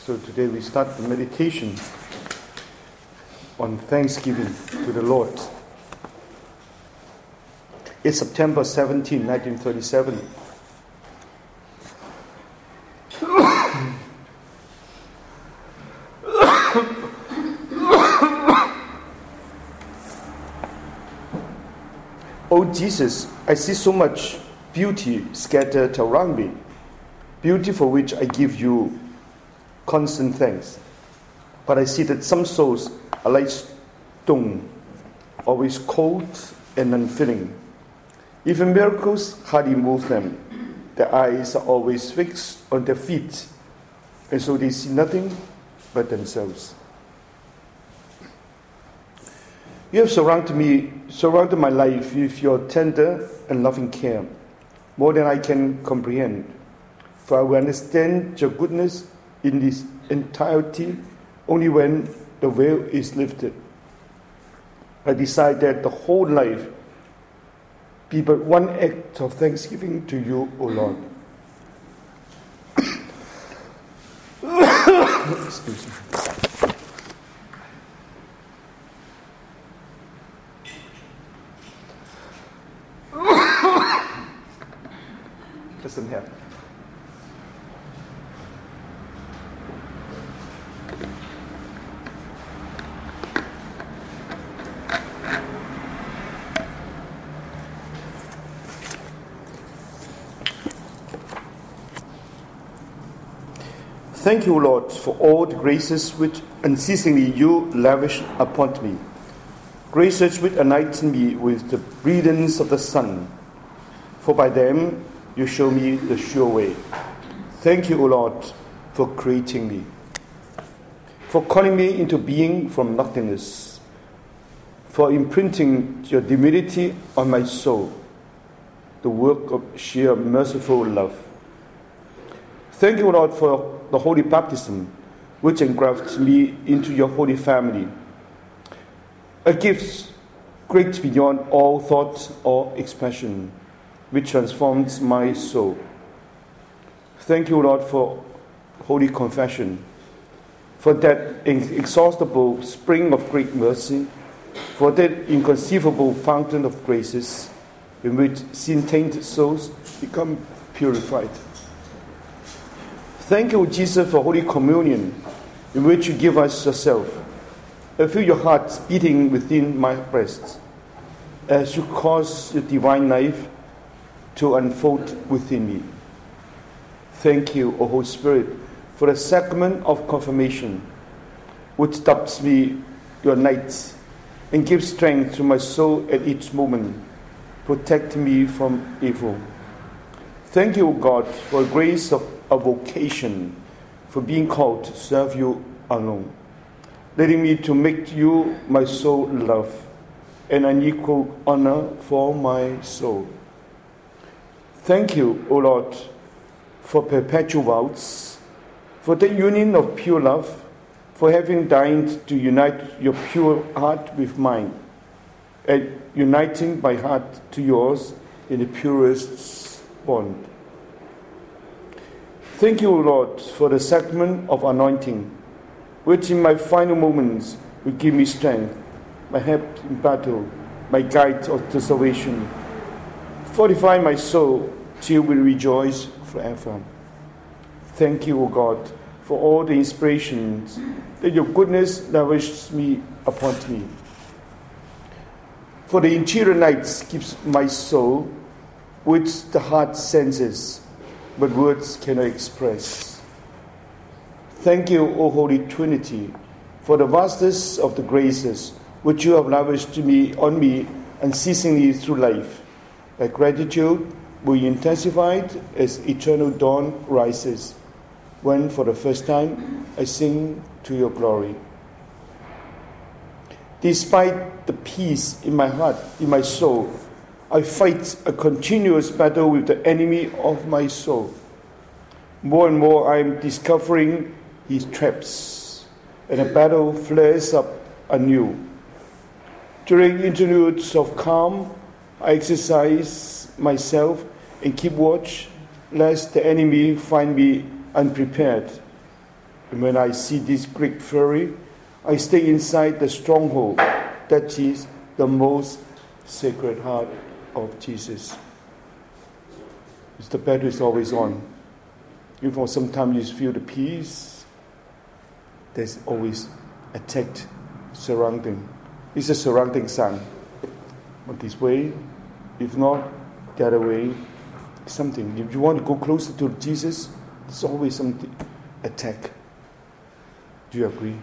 So today we start the meditation on Thanksgiving to the Lord. It's September 17, 1937. Oh Jesus, I see so much beauty scattered around me, beauty for which I give you constant thanks. But I see that some souls are like stone, always cold and unfeeling. Even miracles hardly move them. Their eyes are always fixed on their feet, and so they see nothing but themselves. You have surrounded my life with your tender and loving care, more than I can comprehend. For I will understand your goodness in its entirety only when the veil is lifted. I desire that the whole life be but one act of thanksgiving to you, O Lord. Excuse me. Doesn't happen. Thank you, Lord, for all the graces which unceasingly you lavish upon me, graces which enlighten me with the brilliance of the sun, for by them you show me the sure way. Thank you, O Lord, for creating me, for calling me into being from nothingness, for imprinting your divinity on my soul, the work of sheer merciful love. Thank you, O Lord, for the holy baptism, which engrafts me into your holy family, a gift great beyond all thought or expression, which transforms my soul. Thank you, Lord, for holy confession, for that inexhaustible spring of great mercy, for that inconceivable fountain of graces, in which sin-tainted souls become purified. Thank you, Jesus, for Holy Communion, in which you give us yourself. I feel your heart beating within my breast, as you cause your divine life to unfold within me. Thank you, O Holy Spirit, for the sacrament of confirmation, which dubs me your knight and gives strength to my soul at each moment, protecting me from evil. Thank you, O God, for the grace of a vocation, for being called to serve you alone, leading me to make you my sole love and unequal honor for my soul. Thank you, O Lord, for perpetual vows, for the union of pure love, for having deigned to unite your pure heart with mine, and uniting my heart to yours in the purest bond. Thank you, O Lord, for the sacrament of anointing, which in my final moments will give me strength, my help in battle, my guide of the salvation. Fortify my soul till we rejoice forever. Thank you, O God, for all the inspirations that your goodness lavishes me upon me. For the interior night keeps my soul, which the heart senses, but words cannot express. Thank you, O Holy Trinity, for the vastness of the graces which you have lavished on me unceasingly through life. My gratitude will be intensified as eternal dawn rises, when for the first time I sing to your glory. Despite the peace in my heart, in my soul, I fight a continuous battle with the enemy of my soul. More and more I am discovering his traps, and the battle flares up anew. During interludes of calm, I exercise myself and keep watch, lest the enemy find me unprepared. And when I see this Greek ferry, I stay inside the stronghold that is the most sacred heart of Jesus. The battle is always on. Even for sometimes you feel the peace, there's always attack surrounding. It's a surrounding sun. But this way, if not, the other way, something. If you want to go closer to Jesus, there's always something attack. Do you agree?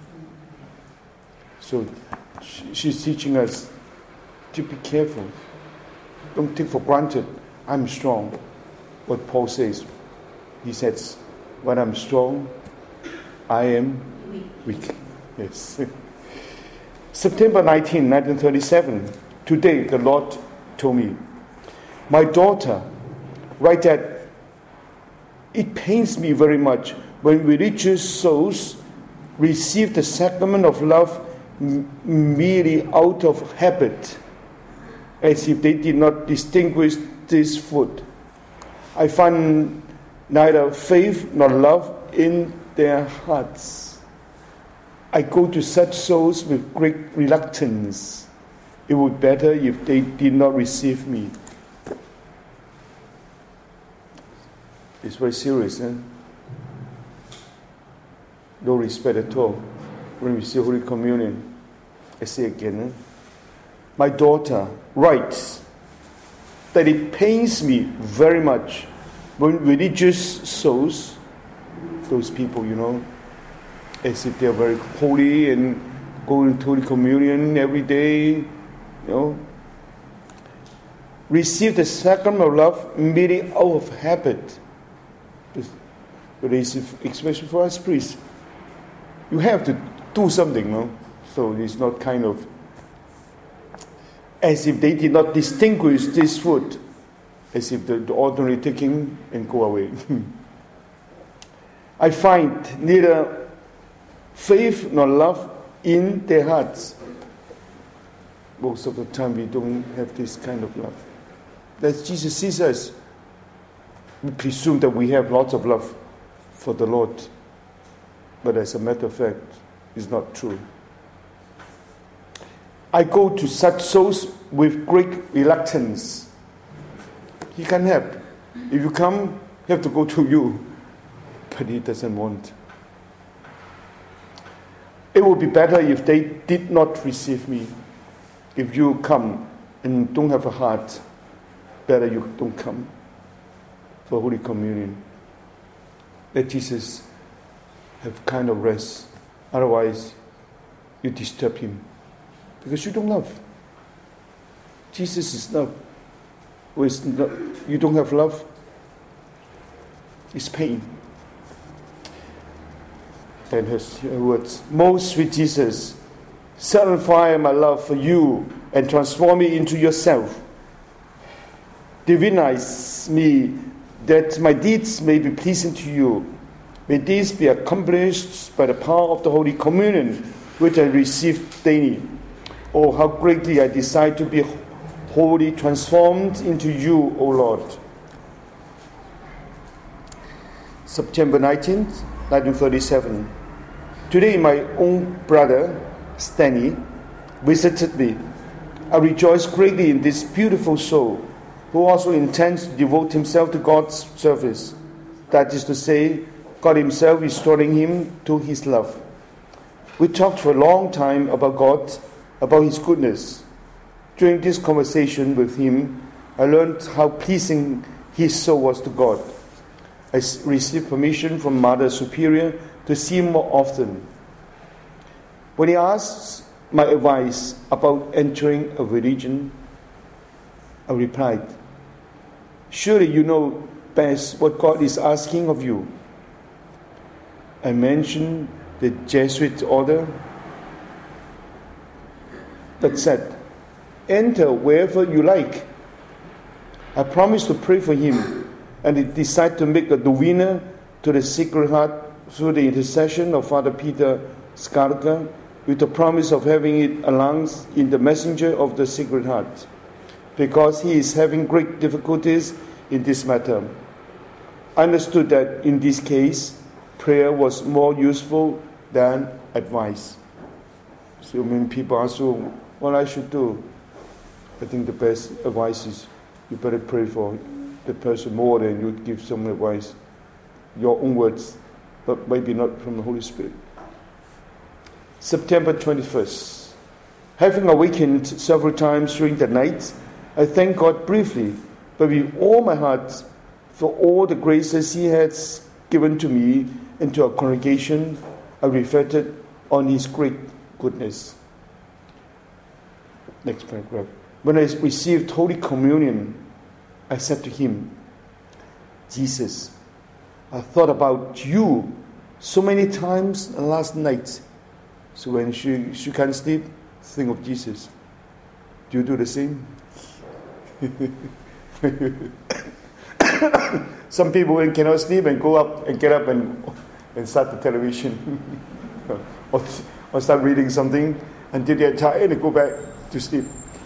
So she's teaching us to be careful. Don't take for granted, I'm strong. What Paul says, he says, when I'm strong, I am weak. Yes. September 19, 1937, today the Lord told me, my daughter, write that it pains me very much when religious souls receive the sacrament of love merely out of habit, as if they did not distinguish this food. I find neither faith nor love in their hearts. I go to such souls with great reluctance. It would be better if they did not receive me. It's very serious, eh? No respect at all when we see Holy Communion. I say again, eh? My daughter writes that it pains me very much when religious souls, those people, as if they're very holy and going to Holy Communion every day, receive the sacrament of love merely out of habit. But it's especially for us priests. You have to do something, no? So it's not kind of as if they did not distinguish this food, as if the ordinary taking and go away. I find neither faith nor love in their hearts. Most of the time we don't have this kind of love. As Jesus sees us, we presume that we have lots of love for the Lord. But as a matter of fact, it's not true. I go to such souls with great reluctance. He can help. If you come, he have to go to you. But he doesn't want. It would be better if they did not receive me. If you come and don't have a heart, better you don't come for Holy Communion. Let Jesus have kind of rest. Otherwise, you disturb him. Because you don't love. Jesus is love. You don't have love, it's pain. And his words, most sweet Jesus, set on fire my love for you and transform me into yourself. Divinize me that my deeds may be pleasing to you. May this be accomplished by the power of the Holy Communion, which I receive daily. Oh, how greatly I desire to be wholly transformed into you, O Lord. September 19th, 1937. Today my own brother, Stanley, visited me. I rejoice greatly in this beautiful soul, who also intends to devote himself to God's service. That is to say, God himself restoring him to his love. We talked for a long time about God, about his goodness. During this conversation with him, I learned how pleasing his soul was to God. I received permission from Mother Superior to see him more often. When he asked my advice about entering a religion, I replied, surely you know best what God is asking of you. I mentioned the Jesuit order, but said, enter wherever you like. I promised to pray for him, and he decided to make a novena to the Sacred Heart through the intercession of Father Peter Skarka, with the promise of having it announced in the Messenger of the Sacred Heart, because he is having great difficulties in this matter. I understood that in this case, prayer was more useful than advice. So many people ask you what I should do. I think the best advice is you better pray for the person more than you give some advice. Your own words, but maybe not from the Holy Spirit. September 21st. Having awakened several times during the night, I thank God briefly, but with all my heart, for all the graces He has given to me and to our congregation. I reflected on His great goodness. Next paragraph. When I received Holy Communion, I said to Him, Jesus, I thought about you so many times last night. So when she can't sleep, think of Jesus. Do you do the same? Some people cannot sleep and go up and get up and start the television or start reading something until they're tired and go back to sleep.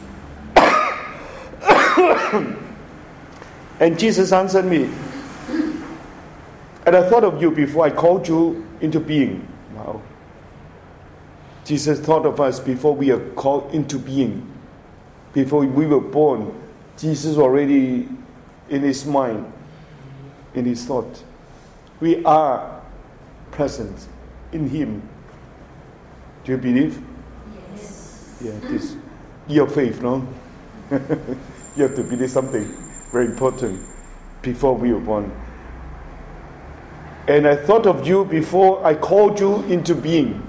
And Jesus answered me, and I thought of you before I called you into being. Wow. Jesus thought of us before we are called into being. Before we were born, Jesus already in His mind, in His thought. We are present in Him. Do you believe? Yes. Yeah, this your faith, no? You have to believe something very important before we were born. And I thought of you before I called you into being.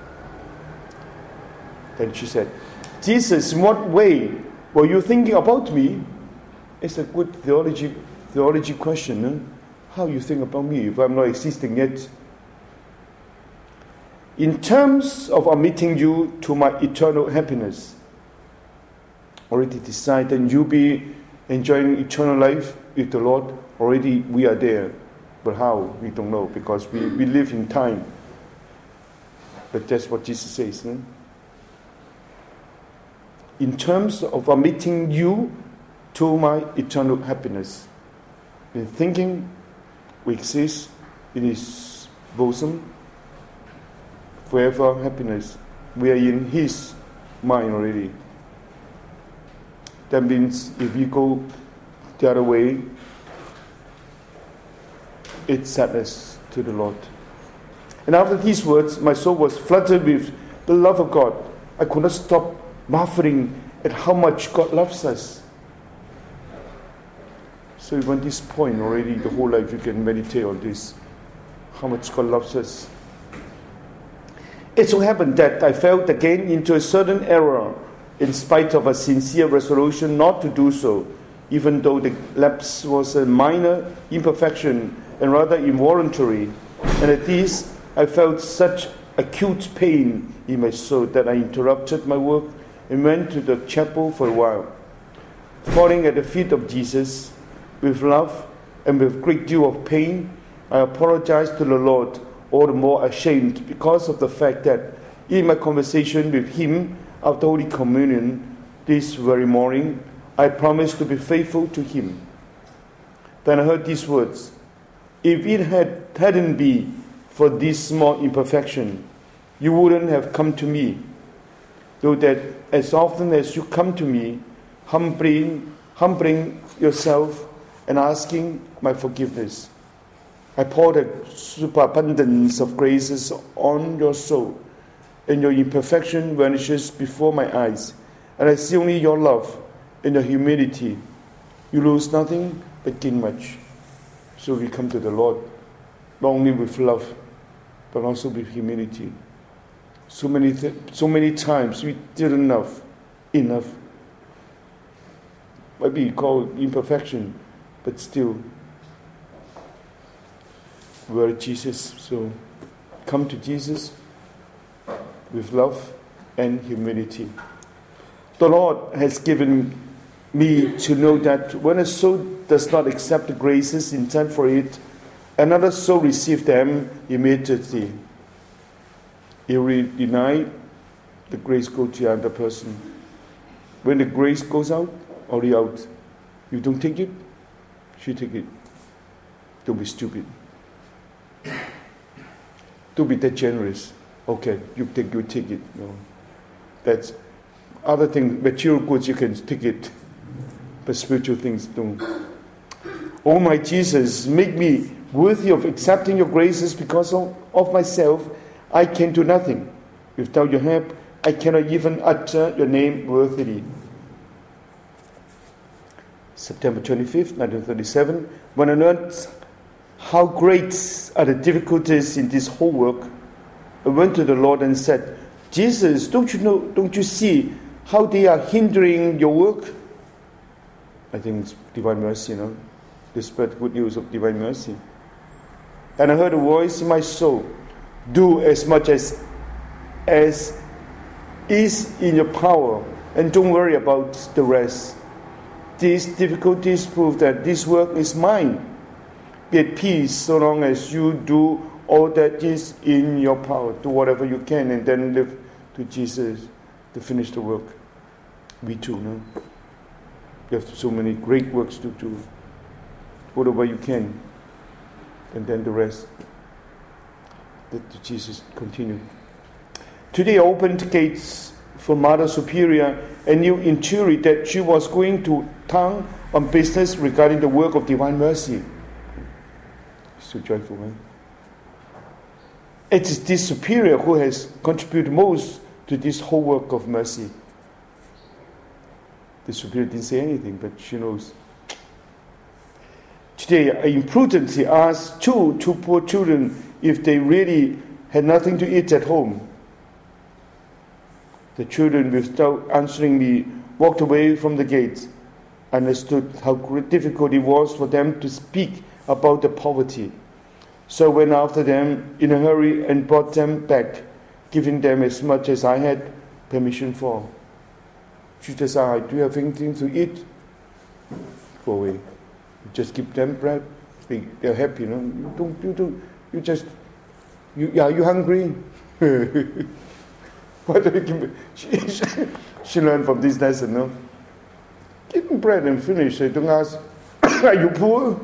Then she said, Jesus, in what way were you thinking about me? It's a good theology question. Huh? How you think about me if I'm not existing yet? In terms of admitting you to my eternal happiness, already decided you'll be enjoying eternal life with the Lord. Already we are there. But how? We don't know, because we live in time. But that's what Jesus says. No? In terms of admitting you to my eternal happiness. In thinking we exist in His bosom, forever happiness. We are in His mind already. That means if we go the other way, it's sadness to the Lord. And after these words, my soul was flooded with the love of God. I could not stop marveling at how much God loves us. So even at this point already, the whole life you can meditate on this. How much God loves us. It so happened that I fell again into a certain error, in spite of a sincere resolution not to do so, even though the lapse was a minor imperfection and rather involuntary. And at this, I felt such acute pain in my soul that I interrupted my work and went to the chapel for a while. Falling at the feet of Jesus, with love and with great deal of pain, I apologized to the Lord, all the more ashamed because of the fact that in my conversation with Him after Holy Communion this very morning, I promised to be faithful to Him. Then I heard these words, if it hadn't been for this small imperfection, you wouldn't have come to me. Though that as often as you come to me, humbling yourself and asking my forgiveness, I poured a superabundance of graces on your soul, and your imperfection vanishes before my eyes, and I see only your love and your humility. You lose nothing but gain much. So we come to the Lord, not only with love, but also with humility. So many times we didn't enough. Maybe you call it imperfection, but still, we are Jesus. So come to Jesus with love and humility. The Lord has given me to know that when a soul does not accept the graces intended for it, another soul receives them immediately. If we deny, the grace goes to the other person. When the grace goes out, already out. You don't take it, she take it. Don't be stupid. Don't be that generous. Okay, you take it. That's other things, material goods you can take it, but spiritual things don't. Oh my Jesus, make me worthy of accepting your graces. Because of myself I can do nothing. Without your help I cannot even utter your name worthily. September 25th, 1937, when I learned how great are the difficulties in this whole work, I went to the Lord and said, Jesus, don't you see how they are hindering your work? I think it's divine mercy, the spread good news of divine mercy. And I heard a voice in my soul, do as much as is in your power, and don't worry about the rest. These difficulties prove that this work is mine. Be at peace so long as you do all that is in your power. Do whatever you can and then live to Jesus to finish the work. We too, no? You have so many great works to do. Whatever you can. And then the rest. Let Jesus continue. Today I opened gates for Mother Superior and knew intuitively that she was going to town on business regarding the work of divine mercy. So joyful, man. It is this superior who has contributed most to this whole work of mercy. The superior didn't say anything, but she knows. Today, I imprudently asked two poor children if they really had nothing to eat at home. The children, without answering me, walked away from the gate. I understood how difficult it was for them to speak about their poverty. So I went after them in a hurry and brought them back, giving them as much as I had permission for. She just asked, do you have anything to eat? Go away. You just give them bread. They're happy, Are you hungry? Why do you give me? She learned from this lesson, no? Give them bread and finish. They don't ask, are you poor?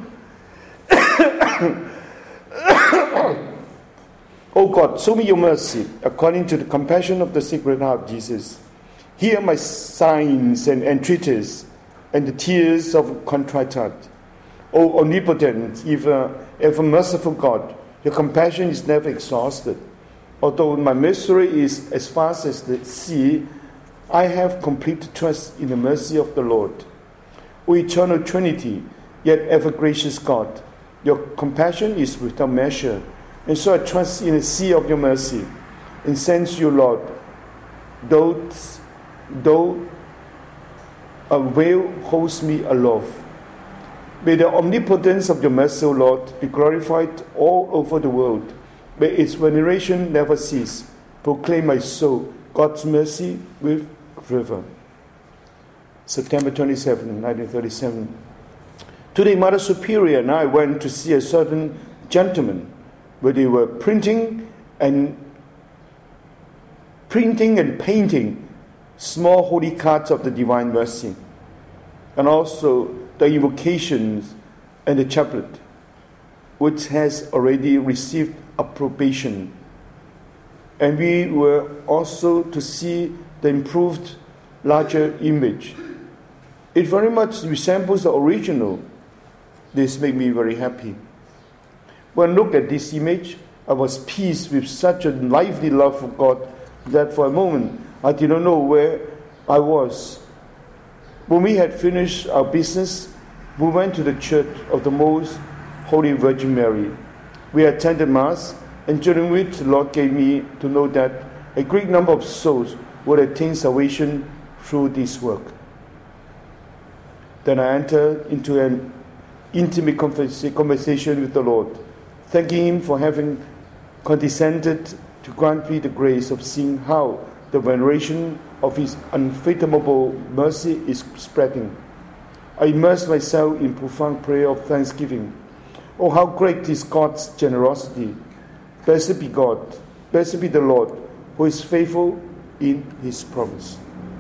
Oh God, show me your mercy, according to the compassion of the Sacred Heart of Jesus. Hear my sighs and entreaties, and the tears of contrite heart. O omnipotent, ever merciful God, your compassion is never exhausted. Although my misery is as vast as the sea, I have complete trust in the mercy of the Lord. O eternal Trinity, yet ever gracious God, your compassion is without measure, and so I trust in the sea of your mercy. And since you, Lord, though a veil holds me aloft, may the omnipotence of your mercy, O Lord, be glorified all over the world. May its veneration never cease. Proclaim my soul God's mercy with fervor. September 27, 1937. Today, Mother Superior and I went to see a certain gentleman where they were printing and painting small holy cards of the Divine Mercy, and also the invocations and the chaplet, which has already received approbation. And we were also to see the improved, larger image. It very much resembles the original. This made me very happy. When I looked at this image, I was pleased with such a lively love for God that for a moment I did not know where I was. When we had finished our business, we went to the Church of the Most Holy Virgin Mary. We attended Mass, and during which the Lord gave me to know that a great number of souls would attain salvation through this work. Then I entered into an intimate conversation with the Lord, thanking Him for having condescended to grant me the grace of seeing how the veneration of His unfathomable mercy is spreading. I immersed myself in profound prayer of thanksgiving. Oh, how great is God's generosity! Blessed be God, blessed be the Lord, who is faithful in His promise.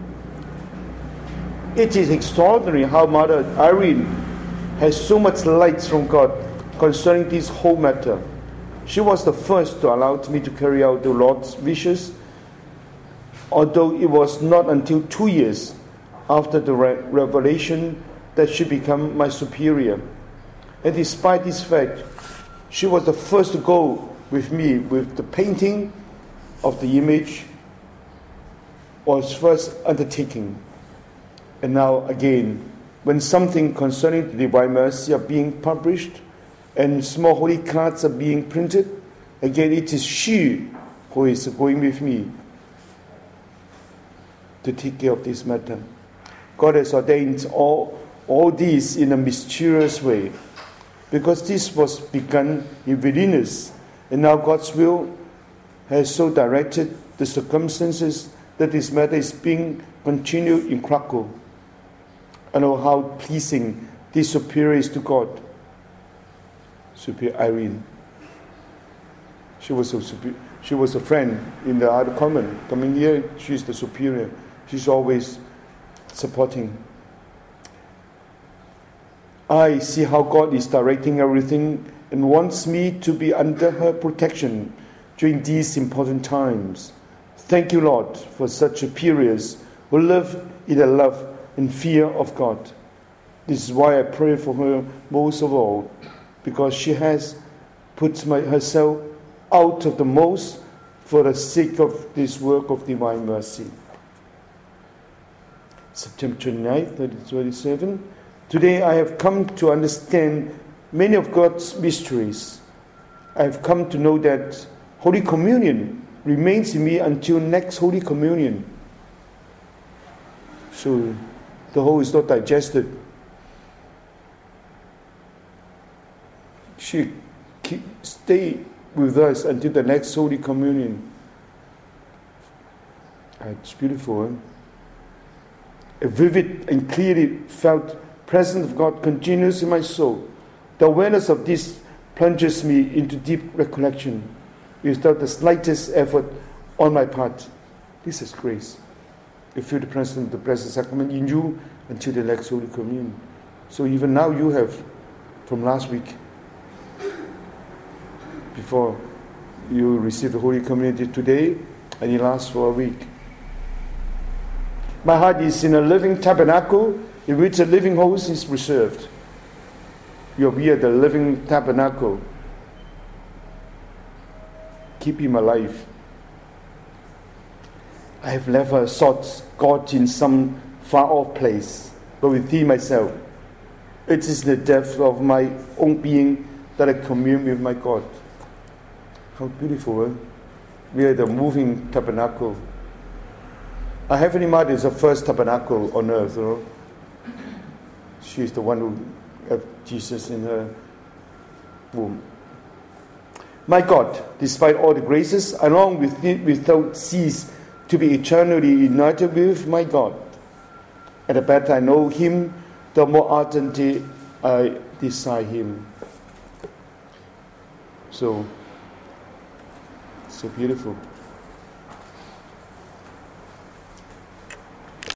It is extraordinary how Mother Irene has so much light from God concerning this whole matter. She was the first to allow me to carry out the Lord's wishes, although it was not until 2 years after the revelation that she became my superior. And despite this fact, she was the first to go with me with the painting of the image was first undertaking. And now again, when something concerning the Divine Mercy are being published and small holy cards are being printed, again it is she who is going with me to take care of this matter. God has ordained all these in a mysterious way, because this was begun in Vilnius, and now God's will has so directed the circumstances that this matter is being continued in Krakow. I know how pleasing this superior is to God. Superior Irene. She was a friend in the other common. Coming here, she's the superior. She's always supporting. I see how God is directing everything and wants me to be under her protection during these important times. Thank you, Lord, for such superiors who live in the love and fear of God. This is why I pray for her most of all, because she has put herself out of the most for the sake of this work of divine mercy. September 29th, 1937. Today I have come to understand many of God's mysteries. I have come to know that Holy Communion remains in me until next Holy Communion. So the whole is not digested. She stay with us until the next Holy Communion. It's beautiful. Eh? A vivid and clearly felt presence of God continues in my soul. The awareness of this plunges me into deep recollection without the slightest effort on my part. This is grace. You feel the presence of the Blessed Sacrament in you until the next Holy Communion. So even now you have, from last week, before you receive the Holy Communion today, and it lasts for a week. My heart is in a living tabernacle in which a living host is preserved. You are the living tabernacle. Keep him alive. I have never sought God in some far-off place, but within myself. It is the depth of my own being that I commune with my God. How beautiful, eh? We are the moving tabernacle. Our Heavenly Mother is the first tabernacle on earth. You know? She is the one who had Jesus in her womb. My God, despite all the graces, I long without cease to be eternally united with my God. And the better I know Him, the more ardently I desire Him. So beautiful.